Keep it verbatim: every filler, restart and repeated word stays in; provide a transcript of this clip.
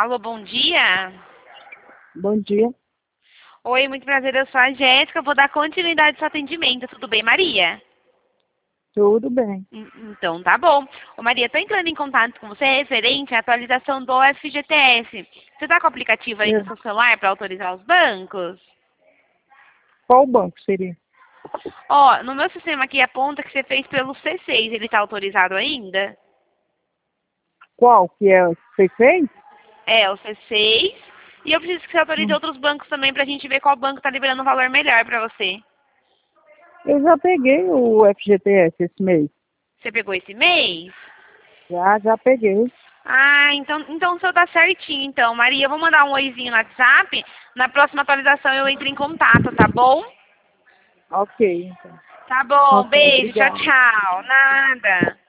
Alô, bom dia. Bom dia. Oi, muito prazer, eu sou a Jéssica, vou dar continuidade ao seu atendimento. Tudo bem, Maria? Tudo bem. Então, tá bom. Ô, Maria, tô entrando em contato com você referente à atualização do F G T S. Você tá com o aplicativo aí É. no seu celular para autorizar os bancos? Qual banco seria? Ó, no meu sistema aqui aponta que você fez pelo C seis, ele tá autorizado ainda? Qual que é? Você fez? É, o C seis. E eu preciso que você autorize Hum. outros bancos também pra gente ver qual banco tá liberando um valor melhor pra você. Eu já peguei o F G T S esse mês. Você pegou esse mês? Já, já peguei. Ah, então, então o seu tá certinho, então. Maria, eu vou mandar um oizinho no WhatsApp. Na próxima atualização eu entro em contato, tá bom? Ok, então. Tá bom, Ok, beijo, tchau, obrigada. tchau. Nada.